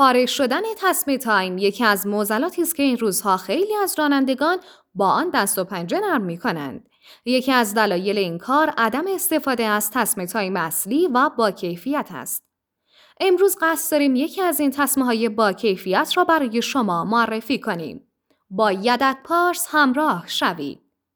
پاره شدن تسمه تایم یکی از معضلاتی است که این روزها خیلی از رانندگان با آن دست و پنجه نرم می‌کنند. یکی از دلایل این کار عدم استفاده از تسمه تایم اصلی و با کیفیت است. امروز قصد داریم یکی از این تسمه‌های با کیفیت را برای شما معرفی کنیم. با یدک پارس همراه شوید.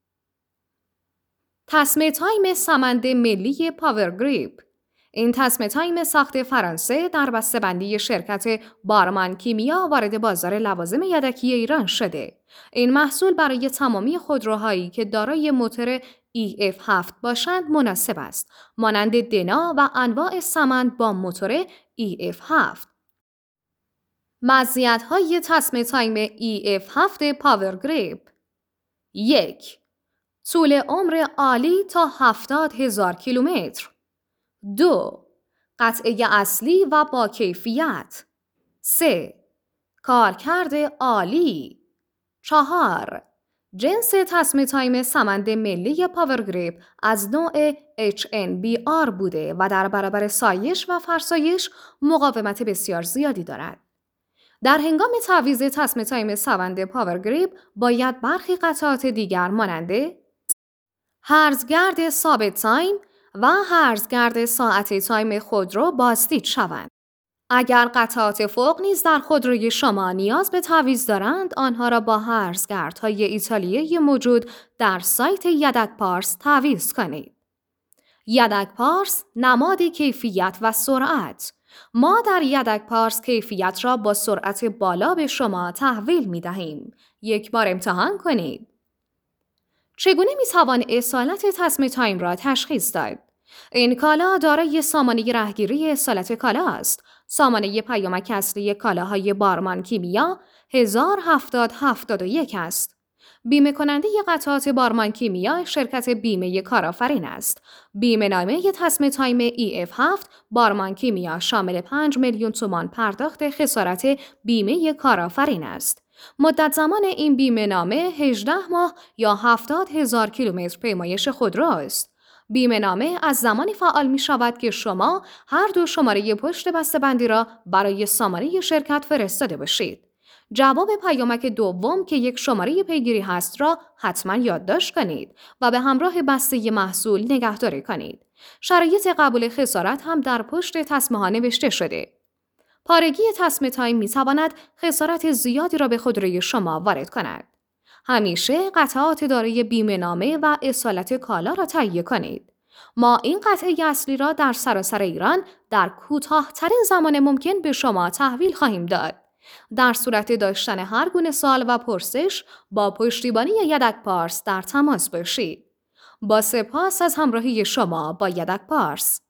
تسمه تایم سمند ملی پاورگریپ. این تسمه تایم ساخت فرانسه در بسته‌بندی شرکت بارمان کیمیا وارد بازار لوازم یدکی ایران شده. این محصول برای تمامی خودروهایی که دارای موتور EF7 باشند مناسب است، مانند دنا و انواع سمند با موتور EF7. مزیت‌های تسمه تایم EF7 پاورگریپ: 1. طول عمر عالی تا 70,000 کیلومتر. 2. قطعه اصلی و با کیفیت. 3. کارکرد عالی. 4. جنس تسمه تایم سمند ملی پاورگریپ از نوع HNBR بوده و در برابر سایش و فرسایش مقاومت بسیار زیادی دارد. در هنگام تعویض تسمه تایم سمند پاورگریپ باید برخی قطعات دیگر مانند هرزگرد ثابت تایم و هرزگرد ساعت تایم خودرو بازدید شوند. اگر قطعات فوق نیز در خودروی شما نیاز به تعویض دارند، آنها را با هرزگردهای ایتالیایی موجود در سایت یدک پارس تعویض کنید. یدک پارس نماد کیفیت و سرعت. ما در یدک پارس کیفیت را با سرعت بالا به شما تحویل می دهیم. یک بار امتحان کنید. چگونه می توان اصالت تسمه تایم را تشخیص داد؟ این کالا دارای سامانه رهگیری اصالت کالا است. سامانه پیامک اصلی کالاهای بارمان کیمیا 107071 است. بیمه کننده قطعات بارمان کیمیا شرکت بیمه کارآفرین است. بیمه نامه تسمه تایم EF7 بارمان کیمیا شامل 5 میلیون تومان پرداخت خسارت بیمه کارآفرین است. مدت زمان این بیمه نامه 18 ماه یا 70,000 کیلومتر پیمایش خودرو است. بیمه نامه از زمانی فعال می شود که شما هر دو شماره پشت بسته‌بندی را برای سامانه شرکت فرستاده باشید. جواب پیامک دوم که یک شماره پیگیری هست را حتما یادداشت کنید و به همراه بسته محصول نگهداری کنید. شرایط قبول خسارت هم در پشت تسمه ها نوشته شده. پارگی تسمه تایم می تواند خسارت زیادی را به خودروی شما وارد کند. همیشه قطعات دارای بیمه نامه و اصالت کالا را تهیه کنید. ما این قطعه اصلی را در سراسر ایران در کوتاه‌ترین زمان ممکن به شما تحویل خواهیم داد. در صورت داشتن هر گونه سوال و پرسش با پشتیبانی یدک پارس در تماس باشید. با سپاس از همراهی شما با یدک پارس.